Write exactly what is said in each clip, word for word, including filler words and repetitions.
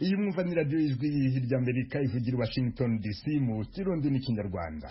iyi mwumva ni radiyo ijwi hirya Amerika ivugira Washington D C mu kirundi n'ikinyarwanda.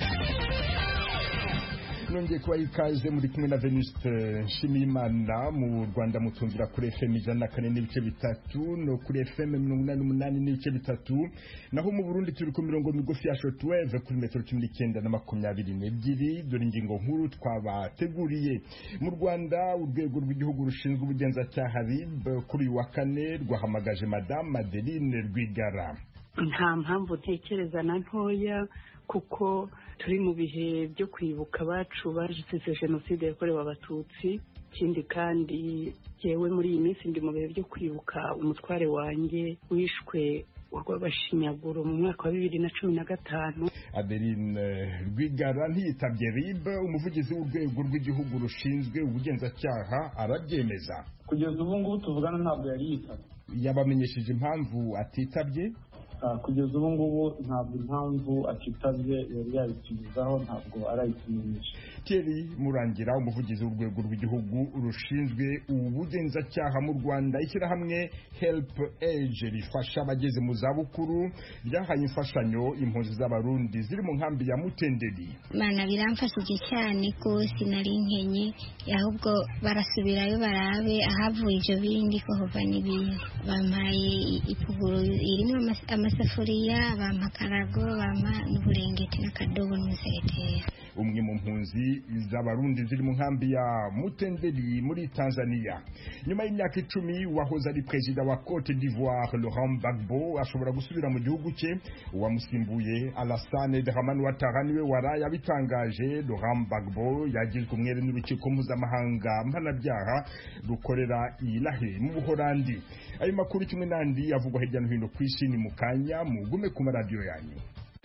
Nongeye kuba ikaze muri kumwe na Venuste Nshimiyimana. Mu Rwanda mutumvira kuri F M ijana na kane n'ibice bitatu no kuri F M mirongo inani n'umunani n'ibice bitatu, naho mu Burundi turi ku mirongo migufi ya shortwave kuri metero cumi n'icyenda na makumyabiri n'ebyiri. Dore ingingo nkuru twabateguriye. Mu Rwanda urwego rw'igihugu rushinzwe ubugenzacyaha R I B kuri uyu wa kane rwahamagaje Madame Madeline Rwigara. Nta mpamvu ntekereza na ntoya kuko turi mu bihe byo kwibuka abacu bazize jenoside yakorewe abatutsi. Ikindi kandi yewe muri iyi minsi ndi mu bihe byo kwibuka umutware wanjye wishwe urw'abashinyaguro mu mwaka wa bibiri na cumi na gatanu. Adeline Rwigara ntiyitabye R I B. Umuvugizi w'urwego rw'igihugu rushinzwe ubugenzacyaha arabyemeza. Kugeza ubu ngubu tuvugana ntabwo yari yitabye. Yabamenyesheje impamvu atitabye? Kugeza ubu ngubu ntabwo impamvu atitabye yari yabitugezaho, ntabwo arayitumenyesha. Thierry Murangira, umuvugizi w'urwego rw'igihugu rushinzwe ubugenzacyaha mu Rwanda. Ishyirahamwe Help Age rifasha abageze mu zabukuru ryahaye imfashanyo impunzi z'abarundi ziri mu nkambi ya Mutenderi. Mana biramfashije cyane rwose, nari nkenye, ahubwo barasubirayo barabe ahavuye ibyo bindi ko hova n'ibindi. Bampaye ipuguru irimo amasafuriya, bampa akarago, bampa n'uburengeti n'akadobo n'umusegetera. Umwe mu mpunzi z'abarundi ziri mu nkambi ya Mutenderi muri Tanzania. Nyuma y'imyaka icumi wahoze ari perezida wa Cote d'Ivoire Laurent Gbagbo ashobora gusubira mu gihugu cye. Uwamusimbuye Alassane Dramane Ouattara niwe waraye abitangaje. Laurent Gbagbo yagizwe umwere n'urukiko mpuzamahanga mpanabyaha rukorera i La Haye mu Buholandi. Ayo makuru kimwe n'andi avugwa hirya no hino ku isi ni mu kanya, mugume ku maradiyo yanyu.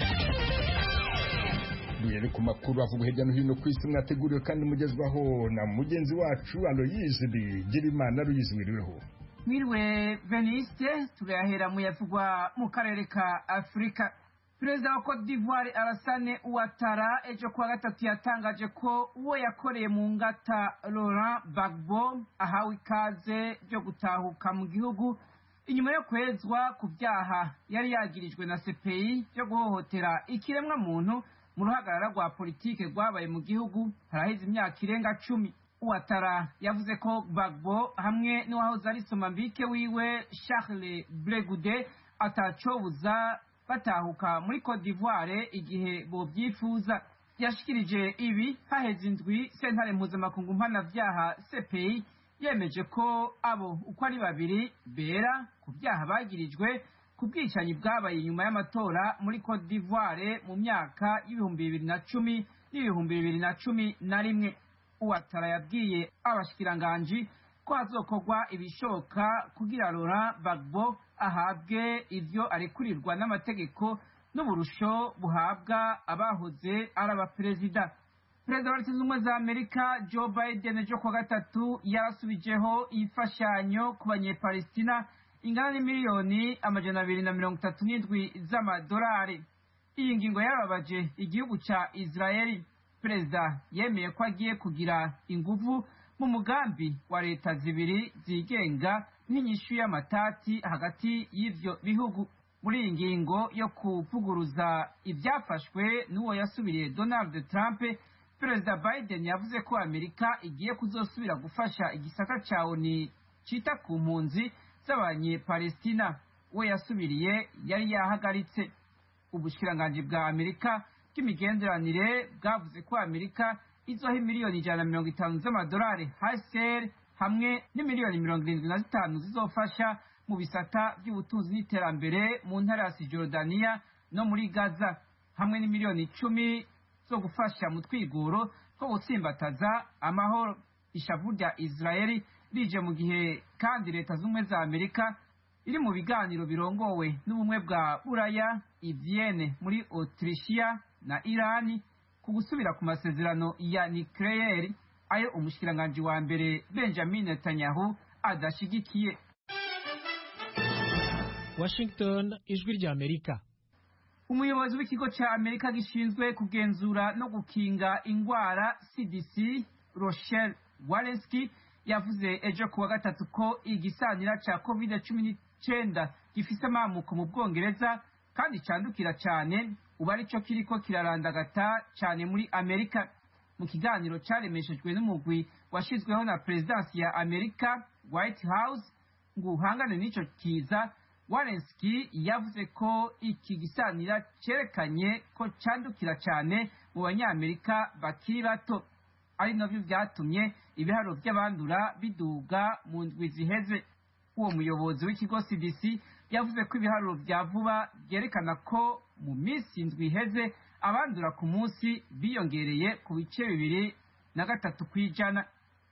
Duhere ku makuru avuga hirya no hino ku isi mwateguriwe kandi mugezwaho na mugenzi wacu Aloyize Bigirimana. Aloyize, wiriweho? Mwiriwe Veniste. Turahera mu yavugwa mu karere ka Afrika. Perezida wa Cote d'Ivoire Alassane Ouattara ejo kuwa gatatu yatangaje ko uwo yakoreye mu ngata Laurent Gbagbo ahawe ikaze ryo gutahuka mu gihugu inyuma yo kwezwa ku byaha yari yagirijwe na C P I byo guhohotera ikiremwa muntu mu ruhagarara rwa politike rwabaye mu gihugu haraheze imyaka irenga cumi. Ouattara yavuze ko Gbagbo hamwe n'uwahoze ari somambike wiwe Charles Blegude atacobuza batahuka muri Cote d'Ivoire igihe bobyifuza. Yashikirije ibi haheze indwi sentare mpuzamakungu mpanabyaha C P I yemeje ko abo uko ari babiri bera ku byaha bagirijwe ku bwicanyi bwabaye nyuma y'amatora muri Cote d'Ivoire mu myaka y'ibihumbi bibiri na cumi n'ibihumbi bibiri na cumi na rimwe. Ouattara yabwiye abashikiranganji ko hazokorwa ibishoboka kugira Laurent Gbagbo ahabwe ivyo arekurirwa n'amategeko n'uburusho buhabwa abahoze ari abaperezida. Perezida wa Leta Zunze Ubumwe za Amerika Joe Biden ejo kuwa gatatu yarasubijeho imfashanyo ku banyepalestina ingana n'imiliyoni amajana abiri na mirongo itatu n'indwi z'amadolari. Iyi ngingo yarababaje igihugu ca Israeli. Perezida yemeye ko agiye kugira inguvu mu mugambi wa leta zibiri zigenga n'inyishu y'amatati hagati y'ivyo bihugu. Muri iyi ngingo yo kuvuguruza ibyafashwe n'uwo yasubiriye Donald Trump, Perezida Biden yavuze ko Amerika igiye kuzosubira gufasha igisata ca O N U cita ku mpunzi z'abanyepalestina. We yasubiriye yari yahagaritse. Ubushikiranganji bwa Amerika bw'imigenderanire bwavuze ko Amerika izoha miliyoni ijana na mirongo itanu z'amadolari H C R hamwe n'imiliyoni mirongo irindwi na zitanu zizofasha mu bisata by'ubutunzi n'iterambere mu ntara ya Cisjordania no muri Gaza, hamwe n'imiliyoni icumi zo gufasha mu twiguro two gutsimbataza amahoro. Ishavu rya Israeli rije mu gihe kandi Leta Zunze za Amerika iri mu biganiro birongowe n'ubumwe bwa Buraya i Vienne muri Autrichia na Irani ku gusubira ku masezerano ya nucleaire ayo umushikiranganji wa mbere Benjamin Netanyahu adashigikiye. Washington, ijwi rya Amerika. Umuyobozi w'ikigo cya Amerika gishinzwe kugenzura no gukinga ingwara C D C Rochelle Walensky yavuze ejo kuwa gatatu ko igisanira ca covid cumi c'icenda gifise amamuko mu Bwongereza kandi candukira cane ubu arico kiriko kirarandagata cane muri Amerika. Mu kiganiro caremeshejwe n'umugwi washizweho na Perezidansi ya Amerika White House ngo uhangane n'ico kiza, Walensky yavuze ko iki gisanira cerekanye ko candukira cane mu banyamerika bakiri bato, ari navyo vyatumye ibiharo vy'abandura biduga mu ndwi ziheze. Uwo muyobozi w'ikigo C D C yavuze ko ibiharuro vya vuba vyerekana ko mu minsi indwi iheze abandura ku munsi biyongereye ku bice bibiri na gatatu kw'ijana.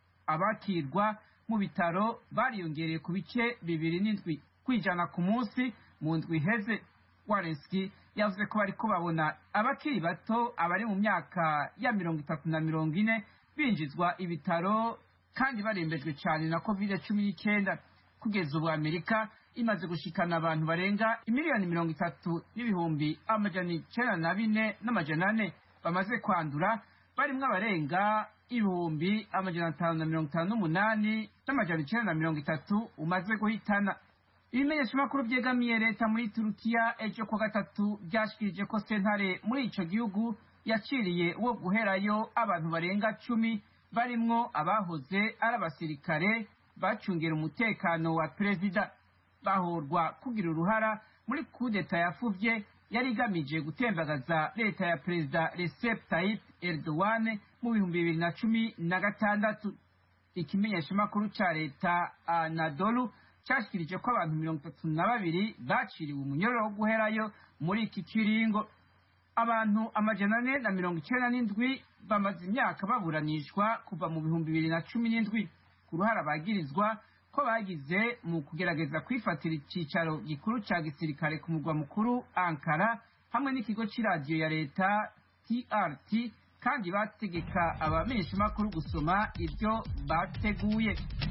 Abakirwa mu bitaro bariyongereye ku bice bibiri n'indwi kw'ijana ku munsi mu ndwi iheze. Walensky yavuze ko bariko babona abakiri bato abari mu myaka ya mirongo itatu na mirongo ine binjizwa ibitaro kandi barembejwe cyane na covid cumi n'icyenda. Kugeza ubu Amerika imaze gushikana abantu barenga imiliyoni mirongo itatu n'ibihumbi amajana icenda na bine n'amajana ane bamaze kwandura, barimwo abarenga ibihumbi amajana atanu na mirongo itanu n'umunani n'amajana icenda na mirongo itatu umaze guhitana. Ibimenyeshamakuru vyegamiye leta muri Turukiya ejo kwa gatatu vyashikirije ko sentare muri ico gihugu yaciriye uwo guherayo abantu barenga cumi barimwo abahoze ari abasirikare bacungera umutekano wa perezida, bahorwa kugira uruhara muri kudeta yafuvye yari igamije gutembagaza leta ya perezida Recep Tayyip Erdogan mu bihumbi bibiri na cumi na gatandatu. Ikimenyeshamakuru ca leta Anadolu cyashikirije ko abantu mirongo itatu na babiri baciriwe umunyororo wo guherayo muri iki kiringo. Abantu amajana ane na mirongo icenda n'indwi bamaze imyaka baburanishwa kuva mu bihumbi bibiri na cumi n'indwi ku ruhara bagirizwa ko bagize mu kugerageza kwifatira icicaro gikuru ca gisirikare ku mugwa mukuru Ankara hamwe n'ikigo c'iradiyo ya leta T R T, kandi bategeka abamenyeshamakuru gusoma ivyo bateguye.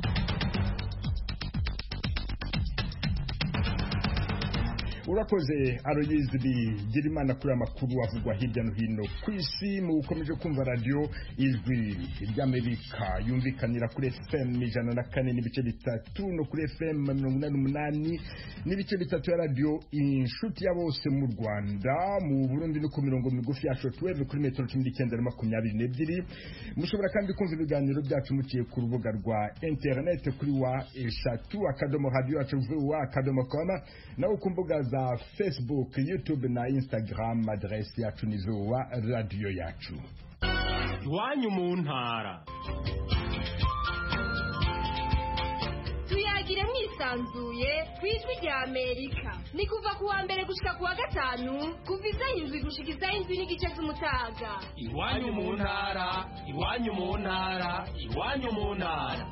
Urakoze Aloyizi Bigirimana kuri amakuru avugwa hirya no hino ku isi. Mu ukomeje kumva radio Ijwi ry'Amerika yumvikanira kuri F M ijana na kane n'ibice bitatu no kuri F M mirongo inani n'umunani n'ibice bitatu ya radio Inshuti ya bose mu Rwanda. Mu Burundi no ku mirongo migufi ya shortwave kuri metero cumi n'icyenda na makumyabiri n'ebyiri. Mushobora kandi kumva ibiganiro byacu muciye ku rubuga rwa internet kuri wa eshatu akadomo radio yacu wa akadomo com, naho ku mbuga za Facebook, YouTube na Instagram adresse yacu ni Zoa radio yacu. Iwanyu mu ntara. Tuyagire mwisanzuye kwijwi rya Amerika. Ni kuva kuwa mbere gushika kuwa gatanu kuva izayindwi gushika izayindwi n'igice z'umutaga. Iwanyu mu ntara, iwanyu mu ntara, iwanyu mu ntara.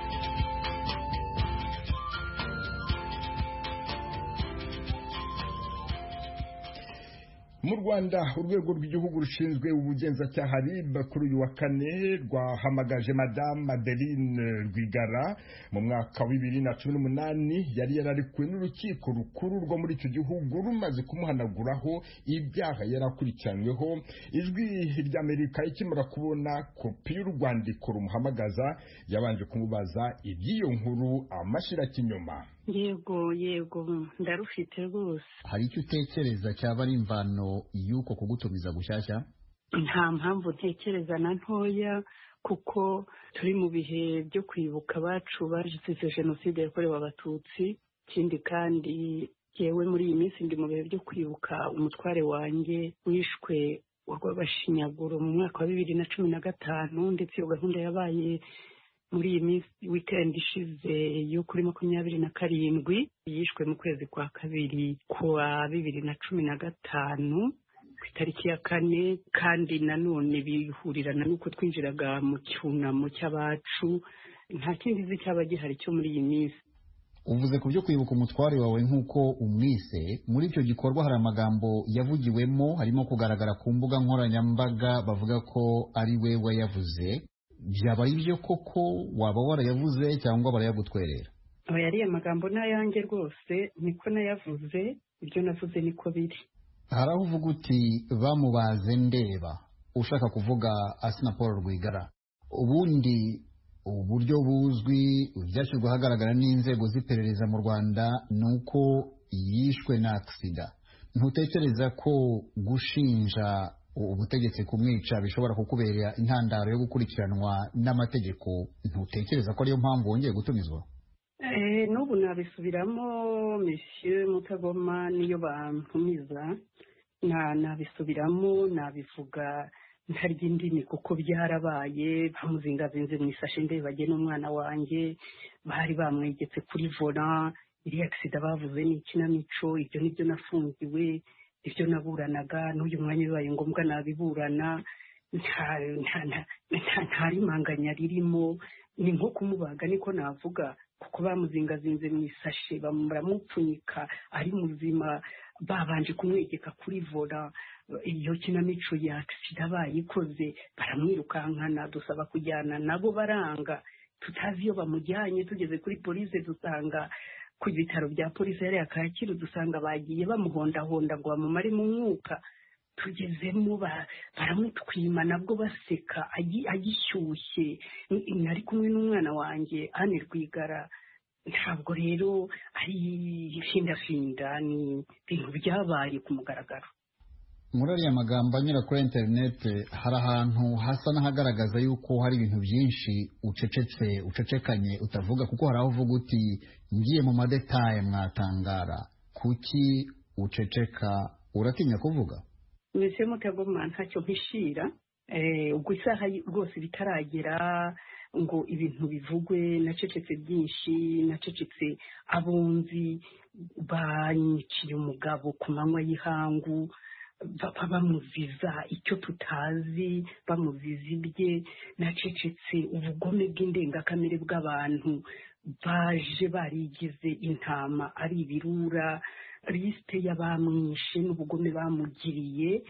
Mu Rwanda urwego rw'igihugu rushinzwe ubugenzacyaha R I B kuri uyu wa kane rwahamagaje Madame Adeline Rwigara mu mwaka wa bibiri na cumi n'umunani yari yararikuwe n'urukiko rukuru rwo muri icyo gihugu rumaze kumuhanaguraho ibyaha yarakurikiranyweho. Ijwi ry'Amerika ikimara kubona kopi y'urwandiko rumuhamagaza yabanje kumubaza iby'iyo nkuru amashira kinyoma. Yego yego ndarufite rwose. Hari icyo utekereza cyaba ari imvano y'uko kugutumiza gushyashya? Nta mpamvu ntekereza na ntoya, kuko turi mu bihe byo kwibuka abacu bazize jenoside yakorewe abatutsi. Ikindi kandi yewe muri iyi minsi ndi mu bihe byo kwibuka umutware wanjye wishwe urw'abashinyaguro mu mwaka wa bibiri na cumi na gatanu, ndetse iyo gahunda yabaye muri iyi minsi weekend ishize yo kuri makumyabiri na karindwi, yishwe mu kwezi kwa kabiri kwa bibiri na cumi na gatanu ku itariki ya kane. Kandi nanone bihurirana n'uko twinjiraga mu cyunamo cy'abacu. Nta kindi zi cyaba gihari cyo muri iyi minsi. Uvuze ku byo kwibuka umutware wawe nk'uko umwise, muri icyo gikorwa hari amagambo yavugiwemo, harimo kugaragara ku mbuga nkoranyambaga bavuga ko ari we wayavuze. Byaba ari byo koko waba warayavuze cyangwa barayagutwerera? Aba yari amagambo n'ayanjye rwose, niko nayavuze, ibyo navuze niko biri. Hari aho uvuga uti bamubaze ndeba, ushaka kuvuga Assinapol Rwigara. Ubundi uburyo buzwi byashyirwa ahagaragara n'inzego z'iperereza mu Rwanda ni uko yishwe na aksida. Ntutekereza ko gushinja ubutegetsi kumwica bishobora kukubera intandaro yo gukurikiranwa n'amategeko? Ntutekereza ko ariyo mpamvu wongeye gutumizwa? Eh, n'ubu nabisubiramo Monsieur Mutagoma, niyo bantumiza na nabisubiramo nabivuga ntarya indimi kuko byarabaye. Bamuzingazinze mu isashe ndebage n'umwana wanjye, bari bamwegetse kuri volant. Iriya aksida bavuze ni ikinamico, ibyo nibyo nafungiwe, ibyo naburanaga, n'uyu mwanya bibaye ngombwa nabiburana. nta rimanganya ririmo, ni nko kumubaga niko navuga, kuko bamuzingazinze mu isashe baramupfunyika ari muzima, babanje kumwegeka kuri vola. Iyo kinamico ya aksida bayikoze, baramwirukankana dusaba kujyana nabo baranga, tutazi iyo bamujyanye. Tugeze kuri polisi dusanga ku bitaro bya polisi yari Kacyiru, dusanga bagiye bamuhondahonda ngo bamumare mu mwuka. Tugezemo baramutwima nabwo baseka agishyushye. Nari kumwe n'umwana wanjye Anne Rwigara. Ntabwo rero ari findafinda, ni ibintu byabaye ku mugaragaro. Muri ariya magambo anyura kuri interineti hari ahantu hasa n'ahagaragaza yuko hari ibintu byinshi ucecetse ucecekanye utavuga, kuko hari aho uvuga uti ngiye mu madetaye mwatangara. Kuki uceceka? Uratinya kuvuga? Monsieur Mutagoma, ntacyo mpishira. Eh, ubwo isaha rwose bitaragera ngo ibintu bivugwe, nacecetse byinshi. Nacecetse abunzi banyiciye umugabo ku manywa y'ihangu, bapfa bamuziza icyo tutazi, bamuziza ibye. Nacecetse ubugome bw'indengakamere bw'abantu baje barigize intama ari ibirura, lisite y'abamwishe n'ubugome bamugiriye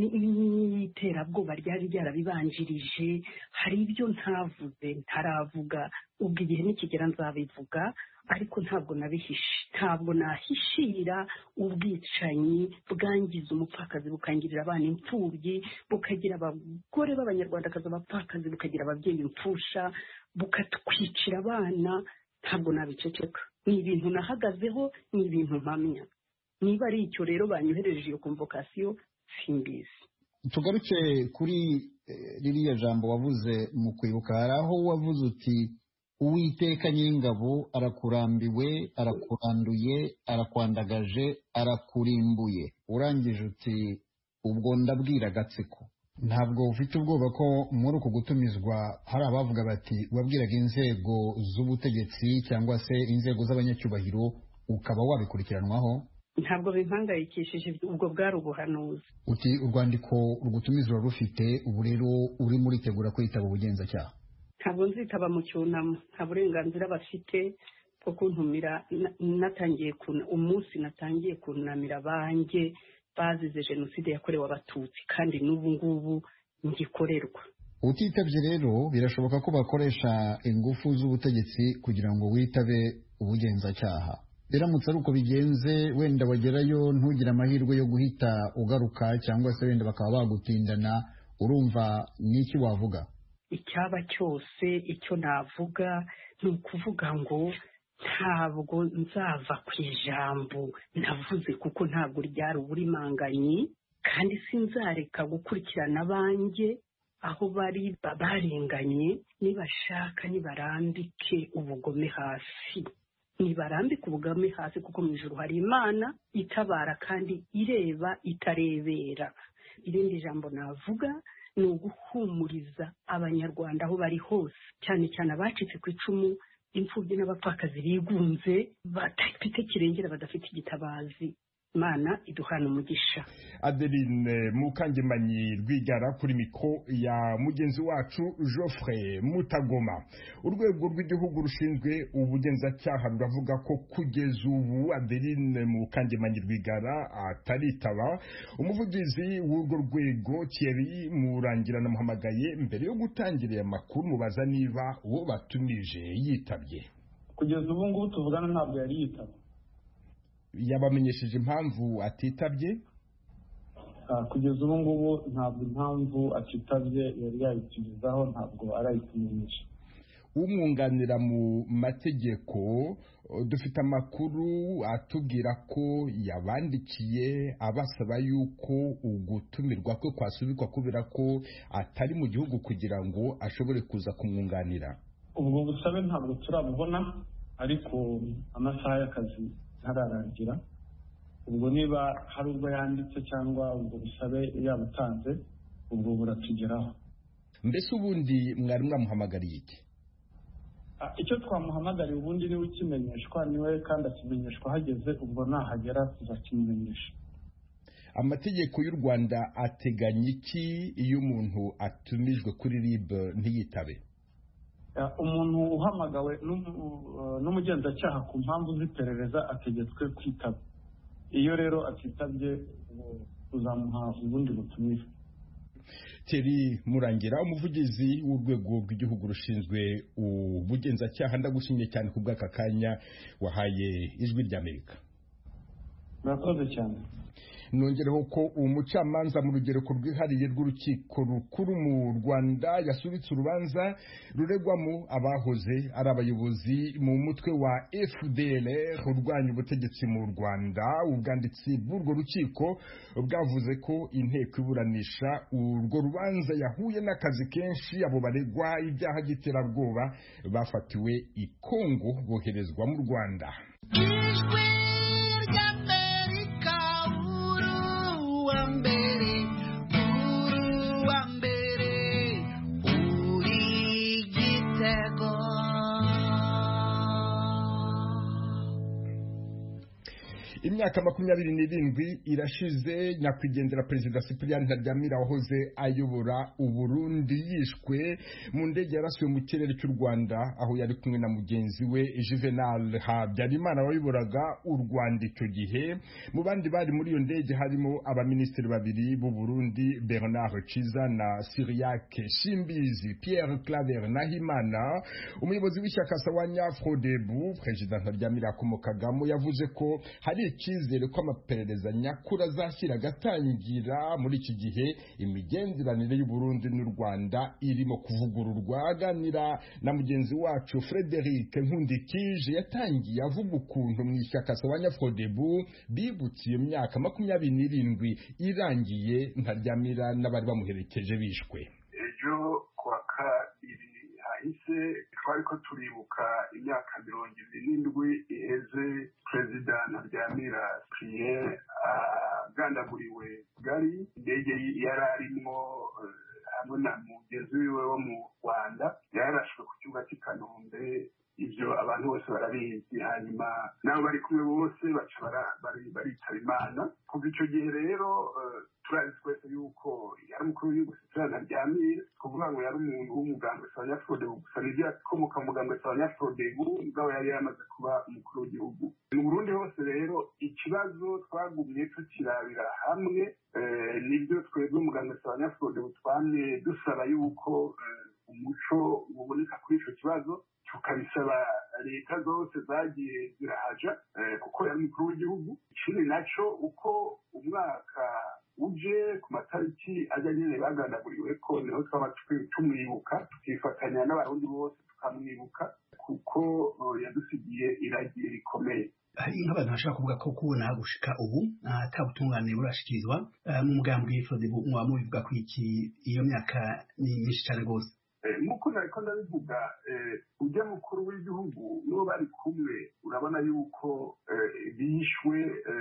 n'iterabwoba ryari ryarabibanjirije. Hari ibyo ntavuze ntaravuga, ubwo igihe nikigera nzabivuga, ariko ntabwo nabihishe. Ntabwo nahishira ubwicanyi bwangiza umupfakazi bukangirira abana imfubyi, bukagira abagore b'abanyarwandakazi abapfakazi, bukagira ababyeyi impfusha, bukatwicira abana. Ntabwo nabiceceka. Ni ibintu nahagazeho, ni ibintu mpamya. Niba ari icyo rero banyohereje iyo convocation simbizi. Tugaruke kuri ririya jambo wavuze mu kwibuka. Hari aho wavuze uti Uwiteka nyingabo arakurambiwe, arakuranduye, arakwandagaje, arakurimbuye. Urangije uti ubwo ndabwira agatsiko. Ntabwo ufite ubwoba ko muri uku gutumizwa hari abavuga bati wabwiraga inzego z'ubutegetsi cyangwa se inzego z'abanyacyubahiro ukaba wabikurikiranwaho? Ntabwo bimpangayikishije, ubwo bwari ubuhanuzi. Uti urwandiko rugutumizwa rufite, ubu rero uri muri tegura kwitaba ubugenzacyaha? Ntabwo nzitaba mu cyunamo, nta burenganzira bafite bwo kuntumira. Natangiye umunsi natangiye kunamira banjye bazize jenoside yakorewe abatutsi, kandi n'ubu ngubu ngikorerwa. Utitabye rero birashoboka ko bakoresha ingufu z'ubutegetsi kugira ngo witabe ubugenzacyaha. Biramutse ari uko bigenze, wenda wagerayo ntugire amahirwe yo guhita ugaruka, cyangwa se wenda bakaba bagutindana, urumva n'iki wavuga? Icyaba cyose icyo navuga ni ukuvuga ngo ntabwo nzava ku ijambo navuze, kuko ntabwo ryari uburimanganye, kandi sinzareka gukurikirana abanjye aho bari barenganye. Nibashaka nibarambike ubugome hasi, nibarambike ubugome hasi, kuko mu ijuru hari Imana itabara kandi ireba itarebera. Irindi jambo navuga ni uguhumuriza abanyarwanda aho bari hose, cyane cyane abacitse ku icumu, imfubyi n'abapfakazi bigunze, badafite kirengera, badafite igitabazi. Imana iduhana umugisha. Adeline Mukangemanyi Rwigara kuri mikro ya mugenzi wacu Geoffrey Mutagoma. Urwego rw'igihugu rushinzwe ubugenzacyaha ruravuga ko kugeza ubu Adeline Mukangemanyi Rwigara ataritaba. Umuvugizi w'urwo rwego Thierry Murangira namuhamagaye mbere yo gutangira amakuru mubaza niba uwo batumije yitabye. Kugeza ubu ngubu tuvugana ntabwo yari yitaba. Yabamenyesheje impamvu atitabye? Kugeza ubu ngubu ntabwo impamvu atitabye yari yayitumizaho, ntabwo arayitumenyesha. umwunganira mu mategeko dufite amakuru atubwira ko yabandikiye abasaba yuko ugutumirwa kwe kwasubikwa kubera ko atari mu gihugu kugira ngo ashobore kuza kumwunganira. ubwo busabe ntabwo turabubona ariko amasaha y'akazi ntararangira, ubwo niba hari ubwo yanditse cyangwa ubwo busabe yabutanze ubwo buratugeraho. Mbese ubundi mwari mwamuhamagariye iki? Icyo twamuhamagariye ubundi niwe ukimenyeshwa, niwe kandi akimenyeshwa hageze, ubwo nahagera tuzakimenyesha. Amategeko y'u Rwanda ateganya iki iyo umuntu atumijwe kuri R I B ntiyitabe? Umuntu uhamagawe n'umugenzacyaha ku mpamvu z'iperereza ategetswe kwitaba. Iyo rero atitabye uzamuha ubundi butumire. Thierry Murangira, umuvugizi w'urwego rw'igihugu rushinzwe ubugenzacyaha, ndagushimiye cyane ku bw'aka kanya wahaye Ijwi ry'Amerika. Murakoze cyane. Nongereho ko umucamanza mu rugereko rwihariye rw'urukiko rukuru mu Rwanda yasubitse urubanza ruregwamo abahoze ari abayobozi mu mutwe wa F D L R urwanya ubutegetsi mu Rwanda. Ubwanditsi bw'urwo rukiko bwavuze ko inteko iburanisha urwo rubanza yahuye n'akazi kenshi abo baregwa ibyaha by'iterabwoba bafatiwe i Kongo boherezwa mu Rwanda. Imyaka makumyabiri n'irindwi irashize nyakwigendera Perezida Cyprien Ntaryamira wahoze ayobora Uburundi yishwe mu ndege yarasiwe mu kirere cy'u Rwanda aho yari kumwe na mugenzi we Juvenal Habyarimana wayoboraga u Rwanda icyo gihe. Mu bandi bari muri iyo ndege harimo abaminisitiri babiri b'u Burundi, Bernard Ciza na Cyriaque Shimbizi. Pierre Claver Nahimana, umuyobozi w'ishyaka Sawanya Frodebu Perezida Ntaryamira akomokagamo, yavuze ko hari icyizere ko amaperereza nyakuri azashyira agatangira muri iki gihe imigenderanire y'u Burundi n'u Rwanda irimo kuvugururwa. Aganira na mugenzi wacu Frederic Nkundikije yatangiye avuga ukuntu mu ishyaka Sawanya Frodebu bibutse iyo myaka makumyabiri n'irindwi irangiye Ntaryamira n'abari bamuherekeje bishwe. Ejo kwa kabiri hahise twari ko turibuka imyaka mirongo ibiri n'indwi iheze Perezida Ntaryamira Cyprien agandaguriwe Kigali. Indege yari arimo hamwe na mugenzi wiwe wo mu Rwanda yarashwe ku kibuga cy'i Kanombe. Ibyo abantu bose barabizi, hanyuma nabo bari kumwe bose baca baritaba Imana. Kuva icyo gihe rero turazi twese yuko yari umukuru w'igihugu Cyprien Ntaryamira, kuvuga ngo yari umuntu w'umugambwe Sawanya Frodebu gusa nibyo akomoka mu mugambwe Sawanya Frodebu ubwo yari yamaze kuba umukuru w'igihugu. Mu Burundi hose rero ikibazo twagumye tukirabira hamwe, nibyo twebwe umugambwe Sawanya Frodebu twamye dusaba yuko umuco uboneka kuri icyo kibazo, tukabisaba leta zose zagiye zirahaja kuko yari umukuru w'igihugu. Ikindi nacyo uko umwaka uje ku matariki ajya nyine bagandaguriwe ko niho twaba tumwibuka, tukifatanya n'abarundi bose tukamwibuka kuko yadusigiye iragiye rikomeye. Hari nk'abantu bashaka kuvuga ko kubona gushika ubu atabutungane burashikirizwa mu mugambi Frodebu mwaba mubivuga ko iki iyo myaka ni myinshi cyane rwose? Nk'uko nariko ndabivuga, ujya mukuru w'igihugu n'uwo bari kumwe urabona yuko bishwe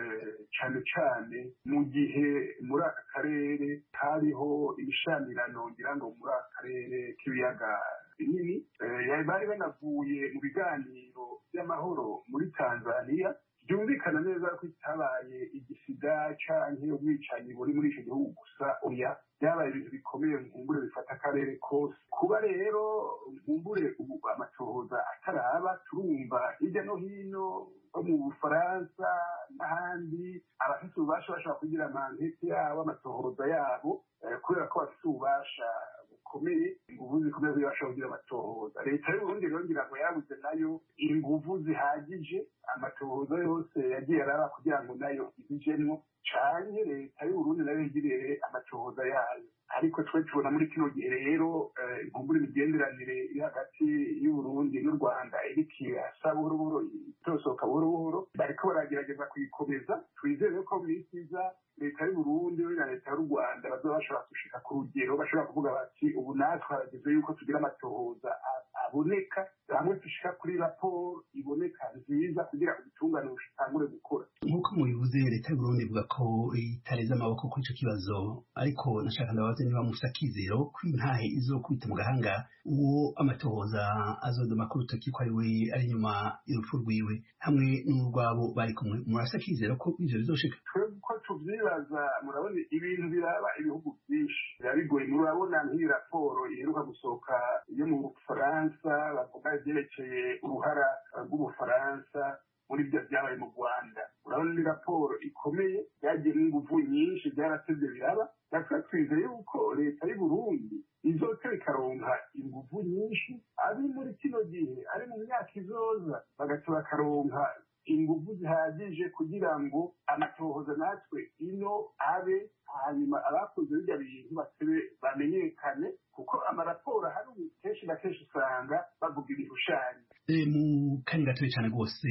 cyane cyane mu gihe muri aka karere hariho ibishamirano ngira ngo muri aka karere k'ibiyaga binini. Bari banavuye mu biganiro by'amahoro muri Tanzania. Byumvikana neza ko itabaye igisida canke ubwicanyi buri muri icyo gihugu gusa, oya byabaye ibintu bikomeye mvumbure bifata akarere kose. Kuba rero mvumbure ubu amatohoza ataraba, turumva hirya no hino bo mu Bufaransa n'ahandi abafite ububasha bashobora kugira amankete yabo, amatohoza yabo, kubera ko bafite ububasha bukomeye, inguvu zikomeye kugira bashobora kugira amatohoza. Leta y'Uburundi rero ngira ngo yabuze nayo inguvu zihagije, amatohoza yose yagiye araba kugira ngo nayo ibijemwo canke leta y'Uburundi nayo yigirire amatohoza yayo. ariko twe tubona muri kino gihe rero inkumbura imigenderanire iri hagati y'uburundi n'u rwanda iriko irasa buhoro buhoro itosohoka buhoro buhoro bariko baragerageza kuyikomeza twizere ko mu isi iza leta y'uburundi na leta y'u rwanda bazoba bashobora gushika ku rugero bashobora kuvuga bati ubu natwe harageze yuko tugira amatohoza aboneka hamwe dushika kuri raporo iboneka nziza kugira ubutungane bushitangure gukora. Nk'uko mubivuze leta y'uburundi ivuga ko itareze amaboko kuri ico kibazo, ariko nashaka ndabaza niba mufise akizero ko intahe izokubita mu gahanga uwo amatohoza azodoma ku rutoki ko ari we ari inyuma y'urupfu rwiwe hamwe n'urwabo bari kumwe, murafise akizero ko ivyo bizoshika? Twebwe ko tuvyibaza, murabona ibintu biraba ibihugu vyinshi biba bigoye. murabona nk'iyi raporo iheruka gusohoka yo mu Bufaransa bavuga ivyerekeye uruhara rw'Ubufaransa muri byo byabaye mu Rwanda. urabona ni raporo ikomeye yagiye n'inguvu nyinshi, byaratevye biraba. natwe twizeye yuko leta y'u Burundi izotera ikaronka inguvu nyinshi, ari muri kino gihe ari mu myaka izoza bagaca bakaronka inguvu zihagije kugira ngo amatohoza natwe ino abe, hanyuma abakoze birya bintu basebe bamenyekane, kuko amaraporo hari kenshi na kenshi usanga bavuga ibishushanyo. mu kanya gatoya cyane rwose,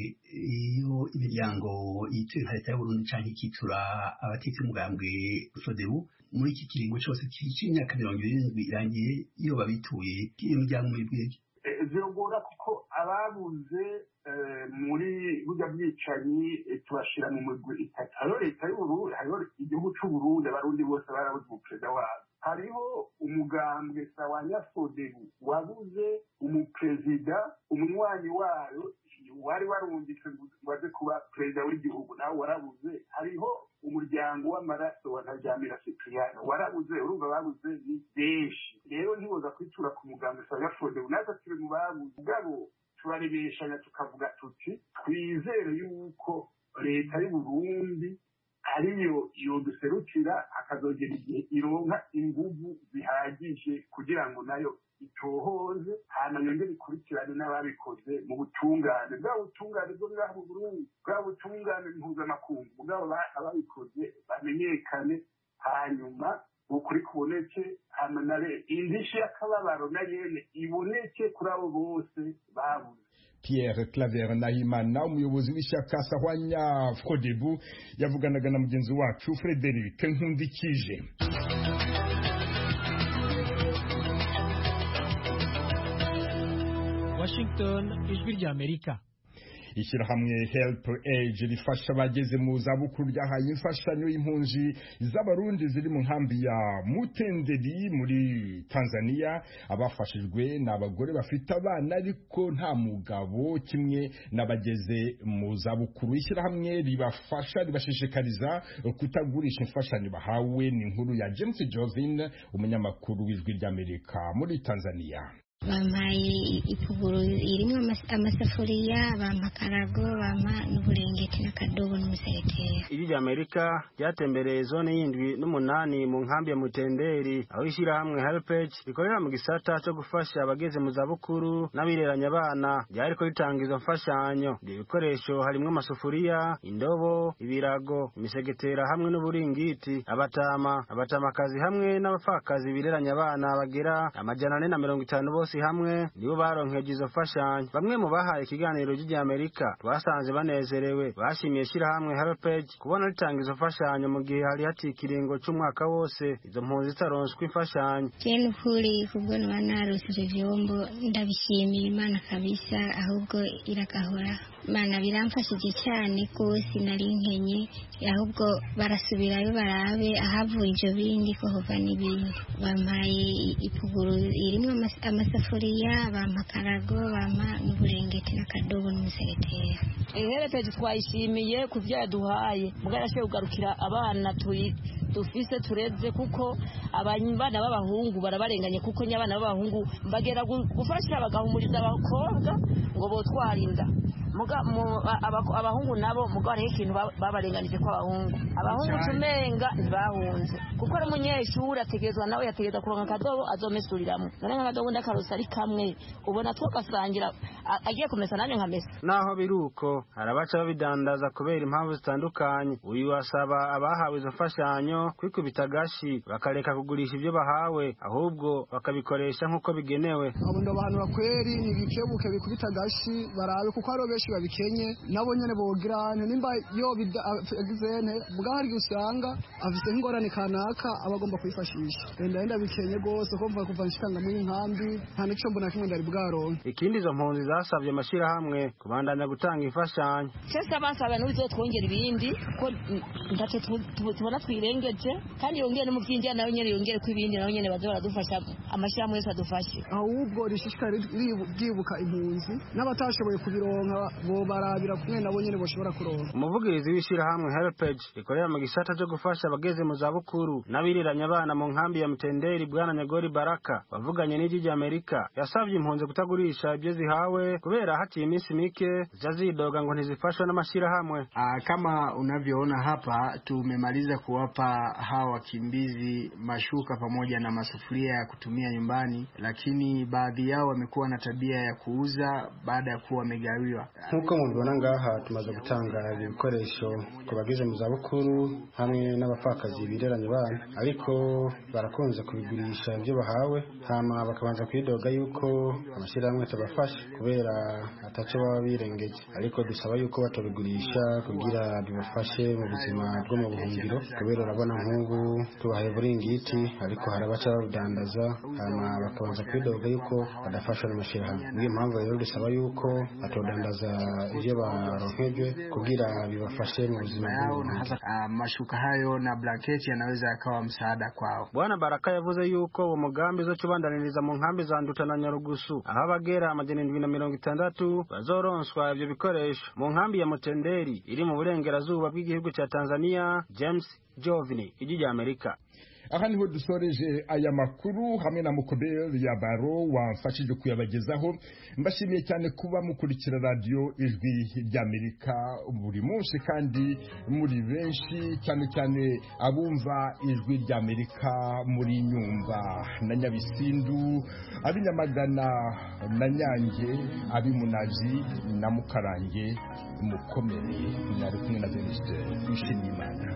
iyo imiryango yituye nka leta y'uburundi canke ikitura abatitse umugambwe Frodebu muri iki kiringo cyose c'imyaka mirongo irindwi irangiye, iyo babituye iyo miryango muyibwire zirogora kuko ababuze muri burya bwicanyi tubashira mu migwi itatu. hariho leta y'uburundi, hariho igihugu c'uburundi, abarundi bose barabuze umuperezida wabo. hariho umugambwe Sawanya Frodebu wabuze umuperezida, umunywanyi wayo wari warungitse ngo aze kuba perezida w'igihugu nawe warabuze. hariho umuryango w'amaraso wa Ntaryamira Cyprien warabuze. urumva babuze ni benshi, rero ntiboza kwitura ku mugambwe Sawanya Frodebu. natwe turi mu babuze, ubwabo turarebeshanya tukavuga tuti twizere yuko leta y'u Burundi ariyo yoduserukira, akazogera igihe ironka inguvu zihagije kugira ngo nayo itohoze, hanyuma yongere ikurikirane n'ababikoze mu butungane, bwa butungane bwo ngaha mu Burundi, bwa butungane mpuzamakungu, bwabo ababikoze bamenyekane, hanyuma ukuri kuboneke, hanyuma indishyi y'akababaro na yene iboneke kuri abo bose babuze. Pierre Claver Nahimana, umuyobozi w'ishyaka Sahwanya Frodebu, yavuganaga na mugenzi wacu Frederic Nkundikije. Washington, ijwi rya Amerika. Ishyirahamwe Help Age rifasha abageze mu zabukuru ryahaye imfashanyo y'impunzi z'abarundi ziri mu nkambi ya Mutenderi muri Tanzania. abafashijwe n'abagore bafite abana ariko nta mugabo, kimwe n'abageze mu zabukuru. Ishyirahamwe ribafasha ribashishikariza kutagurisha imfashanyo bahawe. ni inkuru ya James Jovin, umunyamakuru w'ijwi ry'Amerika muri Tanzania. bampaye ipuguru irimo amasafuriya, bampa karago, bampa n'uburengeti n'akadobo n'umusegetera. Iri rya Amerika ryatembereye zone y'indwi n'umunani mu nkambi ya Mutenderi, aho ishyirahamwe Helpage rikorera mu gisata cyo gufasha abageze mu zabukuru n'abireranya abana. ryariko ritanga izo mfashanyo. ibyo bikoresho harimo amasafuriya, indobo, ibirago, imisegetera hamwe n'uburingiti. abatama abatamakazi hamwe n'abapfakazi bireranya abana bagera amajana ane na mirongo itanu bose hamwe nibo baronkeje izo mfashanyo. bamwe mu bahaye ikiganiro ry'I Amerika twasanze banezerewe, bashimiye ishyirahamwe Helpage kubona ritanga izo mfashanyo mu gihe hari hatikiringo c'umwaka wose izo mpunzi zitaronswa imfashanyo. Jene ukuri kubwo naba narose vyombo ndabishimiye Imana kabisa, ahubwo irakahora. Mana biramfashije cyane rwose, nari nkenye, ahubwo barasubirayo barabe ahavuye ivyo bindi ko hova n'ibindi. bampaye ipuguru irimo amasafuriya, bampa karago, bampa n'uburengeti n'akadobo n'umusegetera. Helpage twayishimiye ku vyo yaduhaye, bwarashoboye kugarukira abana turi dufise tureze, kuko abana b'abahungu barabarenganye, kuko nyabana b'abahungu bagera gufasha bagahumuriza abakobwa ngo botwarinda. abahungu nabo muga hariho ikintu babarenganije ko abahungu abahungu tumenga ntibahunze kuko ari umunyeshuri ategerezwa nawe yategereza kuronka akadobo azomesuriramo none nk'akadobo ndakarusa ari kamwe ubona twogasangira agiye kumesa nanjye nkamesa naho biruko harabaca babidandaza kubera impamvu zitandukanye uyu asaba abahawe izo mfashanyo kwikubita gashi bakareka kugurisha ibyo bahawe ahubwo bakabikoresha nk'uko bigenewe abo ndabantu kweri nibikebuke bikubita gashi barabe kuko ari benshi babikenye nabo nyene bogirane nimba yo bidagizene bwahari usanga afite ingorane kanaka abagomba kwifashisha enda enda bikenye gose ko mva kuva nshikanga muri inkambi nta nico mbona kimwe ndari bwaronke ikindi izo mpunzi zasabye amashira hamwe kubandanya gutanga imfashanyo cyese abasaba n'uzo twongera ibindi ko ndace tubona twirengeje kandi yongere no mu byinjya nayo nyene yongere ku ibindi nayo nyene bazo baradufasha amashira hamwe sadufashe ahubwo rishishikara ribuka impunzi n'abatashoboye kubironka bo barabira kumwe nabo nyene boshobora kuronka umuvugizi w'ishira hamwe Helpage ikorera mu gisata cyo gufasha abageze mu zabukuru n'abiriranya abana mu nkambi ya Mutenderi bwana Nyagori Baraka bavuganye n'ijwi rya Amerika yasavye impunzi kutagurisha ibyo zihawe kubera hati iminsi mike zazidoga ngo ntizifashwe n'amashira hamwe. Kama unavyoona hapa tumemaliza kuwapa hawa wakimbizi mashuka pamoja na masufuria ya kutumia nyumbani, lakini baadhi yao wamekuwa na tabia ya kuuza baada ya kuwa wamegawiwa. Nkuko mubibona ngaha tumaze gutanga ibikoresho ku bageze mu zabukuru hamwe n'abapfakazi bireranye bana, ariko barakunze kubigurisha ibyo bahawe hama bakabanza kwidoga yuko amashirahamwe tabafasha kubera ataco baba birengeje, ariko dusaba yuko batobigurisha kugira bibafashe mu buzima bwo mu buhungiro, kubera urabona nk'ubu tubahaye buringiti ariko harabaca babudandaza hama bakabanza kwidoga yuko badafashwa n'amashirahamwe. Niyo mpamvu rero dusaba yuko batodandaza ibyo baronkejwe kugira bibafashe mu buzima bwabo. Mashuka hayo na blanketi yanaweza yakawa msaada kwao. Bwana Baraka yavuze yuko uwo mugambi zo cubandaniriza mu nkambi za Nduta na Nyarugusu aho abagera amajana indwi na mirongo itandatu bazoronswa ibyo bikoresho mu nkambi ya Mutenderi iri mu burengerazuba bw'igihugu cya Tanzania. James Jovini, ijwi rya Amerika. Aha niho dusoreje aya makuru hamwe na Mukobel ya Baro wamfashije kuyabagezaho. Mbashimiye cyane kuba mukurikira radio Ijwi ry'Amerika buri munsi kandi muri benshi, cyane cyane abumva Ijwi ry'Amerika muri Nyumba na Nyabisindu, abinyamagana na Nyange, abimunazi na Mukarange. Mukomere mwari kumwe na Veniste Ishimimana.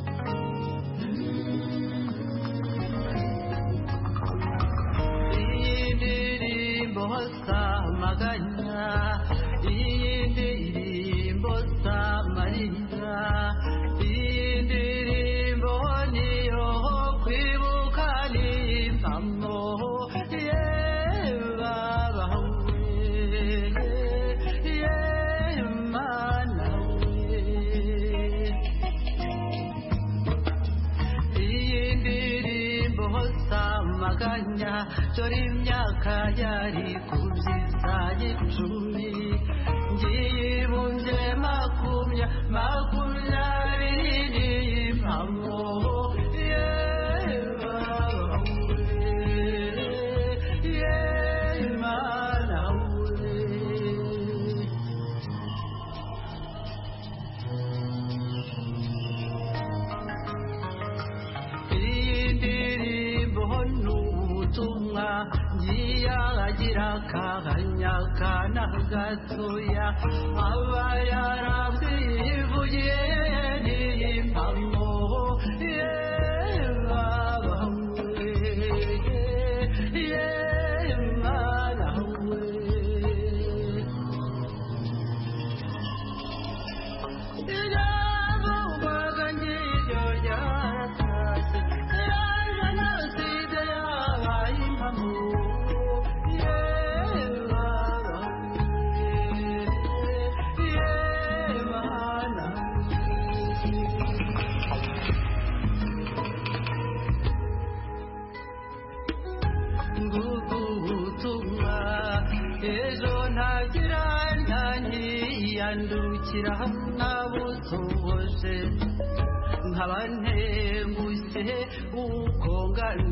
Bosa maganya indirimbo sa marira indirimbo niyo kwibuka ni mamo ye baba ye mana indirimbo sa maganya imyaka yari kubyiza y'icumi ngibunje makumya makumyabiri n'impamo Kaganya kana gatoya aba yarabwivuye ni impamo ye baba ye mara we ijabo baganje joya tase yana side ya impamo yandukira nabutoje nkabantenguse uko ngana